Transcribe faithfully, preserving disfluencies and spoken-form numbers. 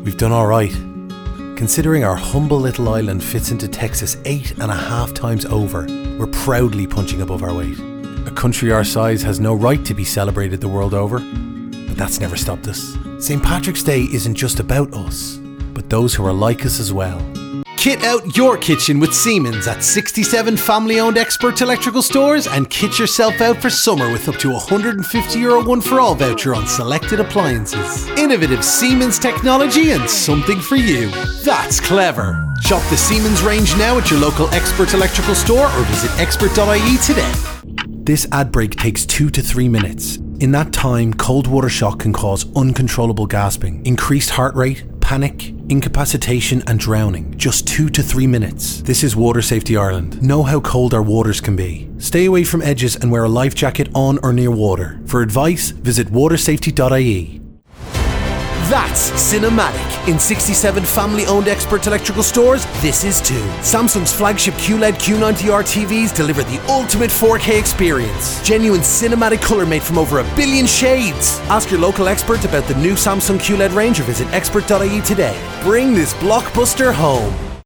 we've done alright. Considering our humble little island fits into Texas eight and a half times over, we're proudly punching above our weight. A country our size has no right to be celebrated the world over, but that's never stopped us. Saint Patrick's Day isn't just about us, but those who are like us as well. Kit out your kitchen with Siemens at sixty-seven family-owned expert electrical stores and kit yourself out for summer with up to a one hundred fifty euro one-for-all voucher on selected appliances. Innovative Siemens technology and something for you. That's clever. Shop the Siemens range now at your local expert electrical store or visit expert dot I E today. This ad break takes two to three minutes. In that time, cold water shock can cause uncontrollable gasping, increased heart rate, panic, incapacitation and drowning. Just two to three minutes. This is Water Safety Ireland. Know how cold our waters can be. Stay away from edges and wear a life jacket on or near water. For advice, visit water safety dot I E. That's Cinematic. In sixty-seven family-owned expert electrical stores, this is too. Samsung's flagship Q L E D Q ninety R T Vs deliver the ultimate four K experience. Genuine cinematic colour made from over a billion shades. Ask your local expert about the new Samsung Q L E D range or visit expert dot I E today. Bring this blockbuster home.